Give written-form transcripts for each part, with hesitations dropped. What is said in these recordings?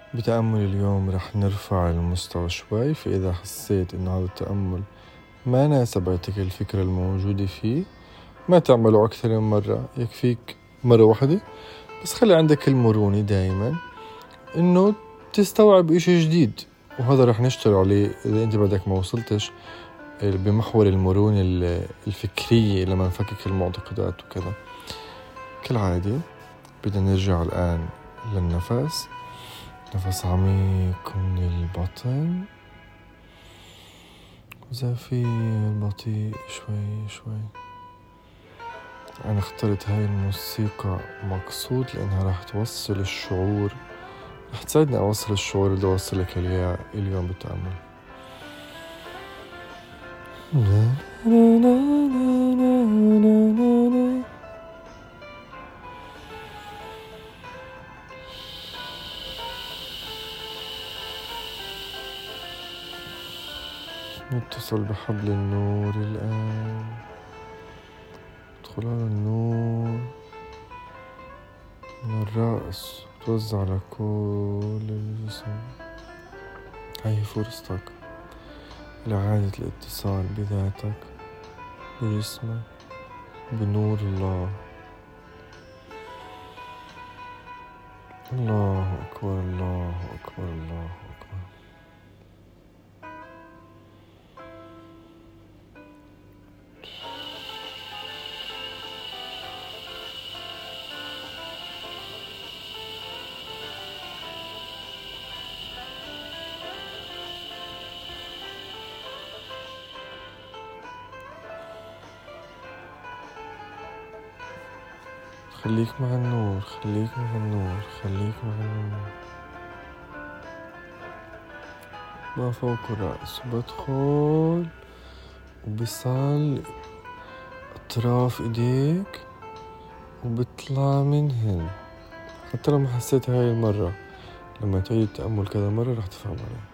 بتأمل اليوم رح نرفع المستوى شوي، فإذا حسيت إن هذا التأمل ما ناسبتك الفكرة الموجودة فيه ما تعمله أكثر من مرة، يكفيك مرة واحدة بس. خلي عندك المرونة دايما إنه تستوعب إشي جديد، وهذا رح نشتغل عليه إذا أنت بدك ما وصلتش بمحور المرونة الفكرية لما نفكك المعتقدات وكذا. كالعادة بدنا نرجع الآن للنفس، نفس عميق من البطن وزفير بطيء شوي شوي. أنا اخترت هاي الموسيقى مقصود لأنها راح توصل الشعور، راح تساعدني أوصل الشعور اللي أوصلك إياه اليوم بالتأمل. نتصل بحبل النور الآن، ادخل على النور من الرأس توزع على كل الجسم. هاي فرصتك لإعادة الاتصال بذاتك، بجسمك، بنور الله. الله أكبر، الله أكبر، الله أكبر. خليك مع النور، خليك مع النور، خليك مع النور. ما فوق الرأس، بدخل وبصل أطراف إيديك وبطلع منهن. حتى لو ما حسيت هاي المرة، لما تعيد التأمل كذا مرة رح تفهم عليه.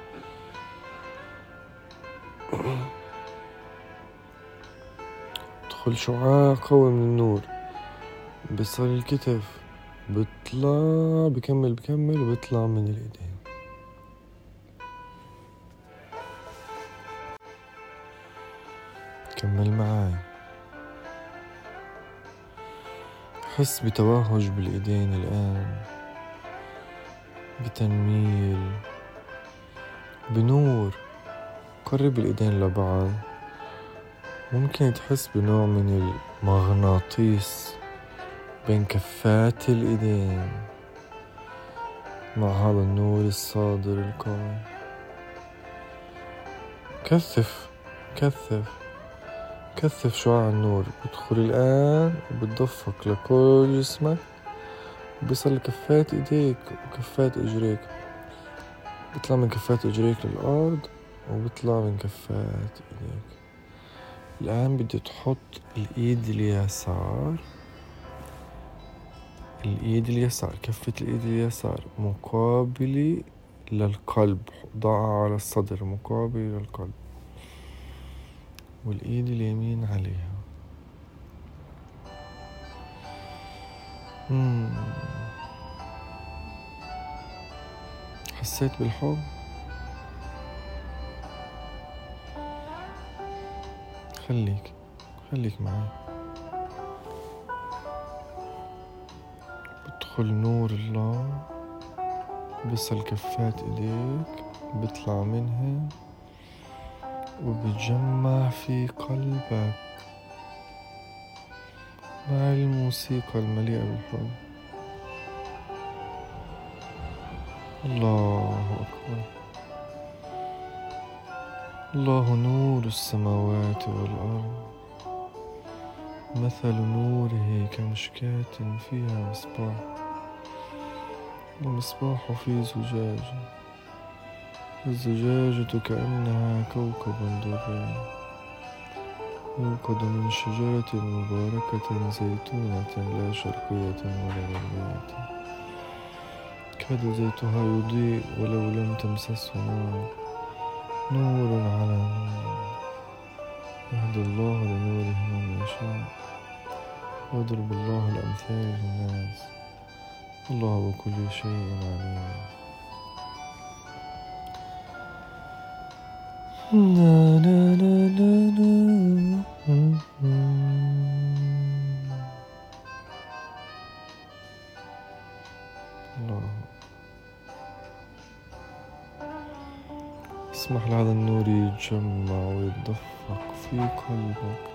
ادخل شعاع قوي من النور بصل الكتف، بطلع بكمل وبطلع من الإيدين. كمل معاي، حس بتوهج بالإيدين الآن، بتنميل، بنور. قرب الإيدين لبعض، ممكن تحس بنوع من المغناطيس بين كفات الإيدين مع هذا النور الصادر القوي. كثف شعاع النور. بدخل الآن وبتدفق لكل جسمك، بيصل كفات إيديك وكفات إجريك، بيطلع من كفات إجريك للأرض وبيطلع من كفات إيديك. الآن بدي تحط الإيد اليسار، كفة الإيد اليسار مقابلة للقلب، ضعها على الصدر مقابل للقلب، والإيد اليمين عليها. حسيت بالحب؟ خليك معي. بدخل نور الله بصل كفات إيديك، بيطلع منها وبتجمع في قلبك مع الموسيقى المليئة بالحب. الله أكبر. الله نور السماوات والأرض، مثل نوره كمشكاة فيها مصباح، المصباح في زجاجة، الزجاجة كأنها كوكب دري يوقد من شجرة مباركة زيتونة لا شرقية ولا غربية، كاد زيتها يضيء ولو لم تمسسه نار، نور على نور، يهدي الله لنوره من يشاء ويضرب الله الأمثال للناس، الله بكل شيء عليم. نا نا نا نا نا. الله. اسمح لهذا النور يتجمع ويتدفق في قلبك.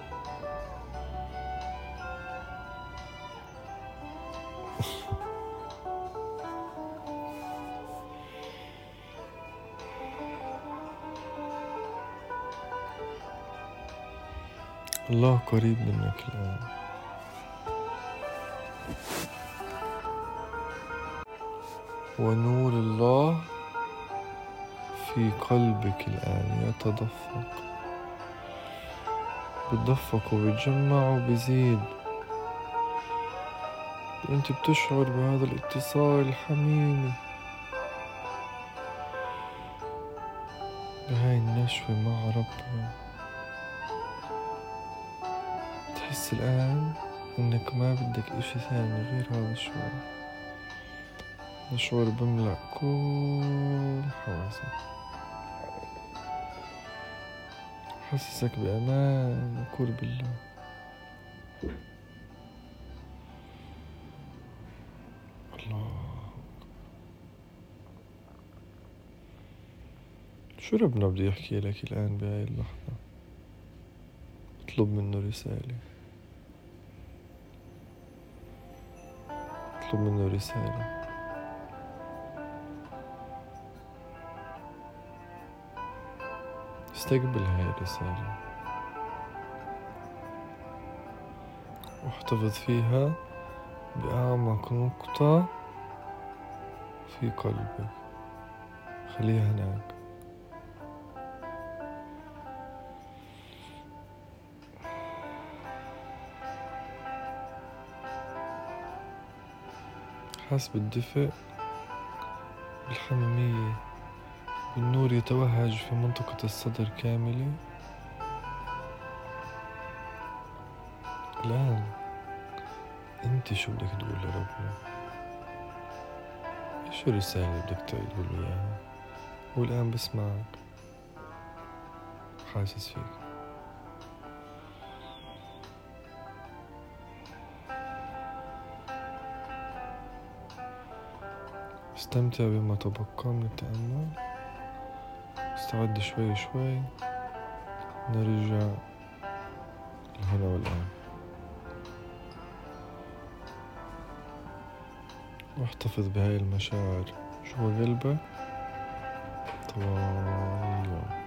الله قريب منك الآن. ونور الله في قلبك الآن يتدفق، بتدفق وبيتجمع وبيزيد. أنت بتشعر بهذا الاتصال الحميمي، بهاي النشوة مع ربنا. تحس الآن إنك ما بدك إشي ثاني غير هذا الشعور. الشعور بملأ كل حواسك، حسسك بأمان وقرب الله. الله. شو ربنا بده يحكي لك الآن بهاي اللحظة؟ اطلب منه رسالة، اطلب منه رسالة. استقبل هاي الرسالة واحتفظ فيها بأعمق نقطة في قلبك. خليها هناك. حاس بالدفء، بالحميمية، بالنور يتوهج في منطقة الصدر كاملة. الآن انت شو بدك تقول لربنا؟ شو الرسالة اللي بدك تقول إياها؟ هو الآن بسمعك، حاسس فيك. استمتع بما تبقى من التأمل. استعد شوي شوي، نرجع الهنا والآن. واحتفظ بهاي المشاعر جوا قلبك طوال اليوم.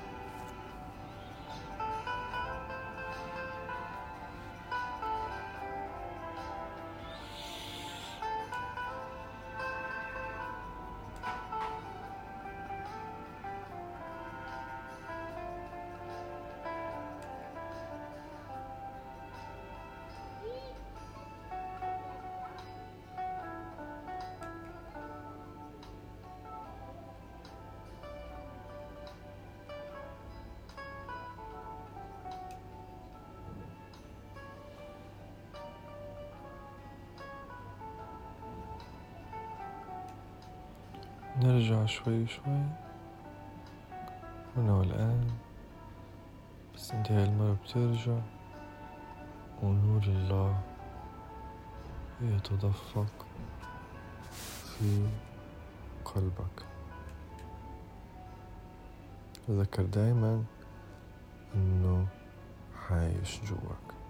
نرجع شوي شوي هنا والآن. بس انت هاي المرة بترجع ونور الله يتدفق في قلبك. تذكر دايما انه عايش جواك.